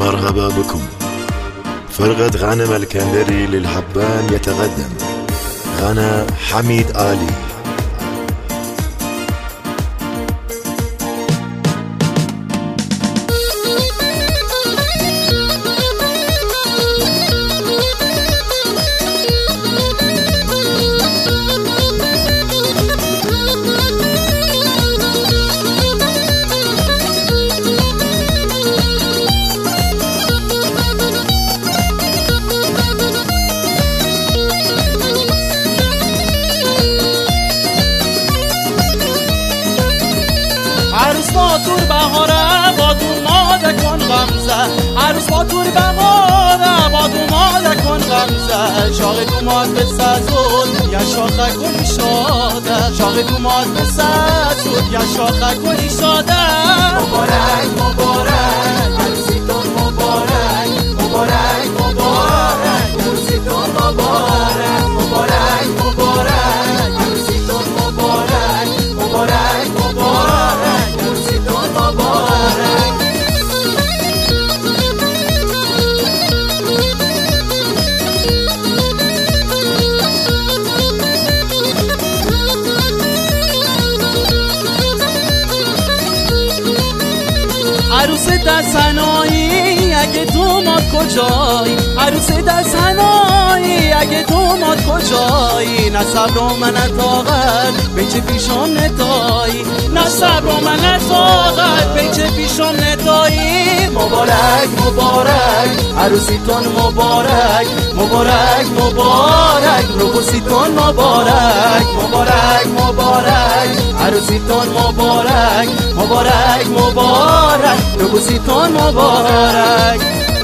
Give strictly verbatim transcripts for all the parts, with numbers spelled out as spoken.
مرحبا بكم. فرقة غانم الكندري للحبان يتقدم غنى حميد آلي. عروس با تور بهاره با دوماد کن غمزه، عروس با تور بهاره با دوماد کن غمزه، شاق دوماد به سزود یا شاخه کنی شاده، شاق دوماد به سزود یا شاخه کنی شاده. مبارک مبارک عروسیتون مبارک، مبارک مبارک عروسیتون مبارک، مبارک مبارک عروسیتون مبارک، مبارک مبارک عروسیتون مبارک. عروس در سنایی اگه دوماد کجایی، عروس در سنایی اگه دوماد کجایی، نه صبر و من طاقت به چه پیشم ندایی، نه صبر و من طاقت به چه پیشم ندایی. مبارک مبارک عروسیتون مبارک، مبارک مبارک روبوسیتون مبارک، مبارک مبارک عروسیتون مبارک، مبارک مبارک روبوسیتون مبارک.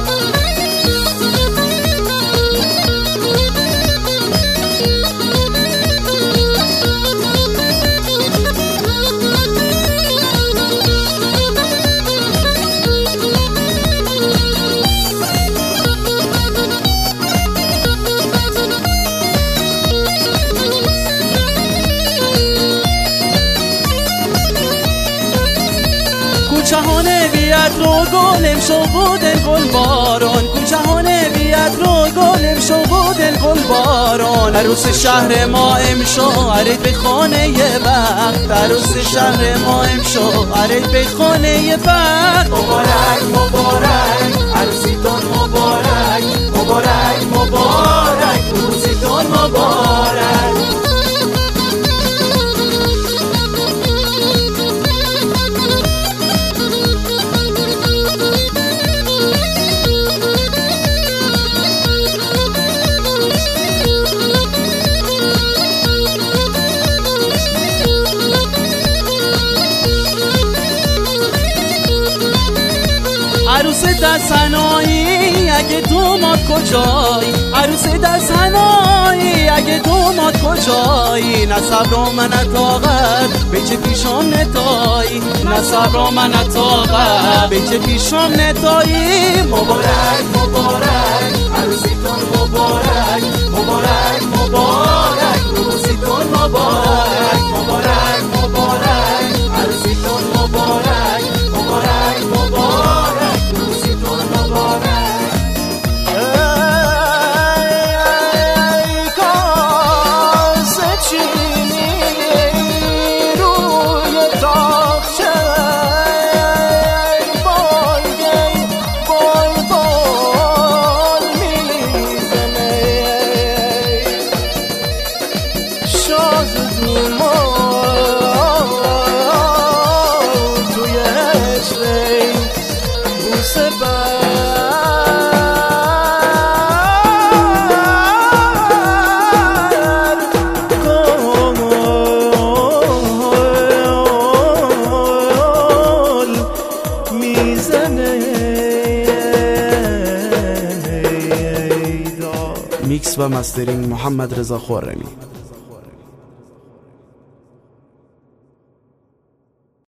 کوچهانه بیاد رو گلم شو بودن گل باران، کوچهانه بیاد رو گلم شو بودن گل باران. عروس شهر ما امشو عرید به خانه وقت، عروس شهر ما امشو عرید به خانه وقت. مبارک مبارک عروسیتون مبارک، مبارک مبارک عروسیتون مبارک. عروس در سنایی اگه دوماد کجایی، عروس در سنایی اگه دوماد کجایی، نه صبر و من طاقت به چه پیشم ندایی، نه صبر و من طاقت به چه پیشم ندایی. مبارک مبارک عروسیتون مبارک، مبارک مبارک روبوسیتون مبارک، مبارک مبارک عروسیتون مبارک، مبارک مبارک روبوسیتون مبارک. ای کاسه چینی روی تاقچه، بال گی بال بال میزنه، شاز دوماد توی عشقی بوسه بر گل میزنه. میکس و مسترینگ محمد رضا خرمی.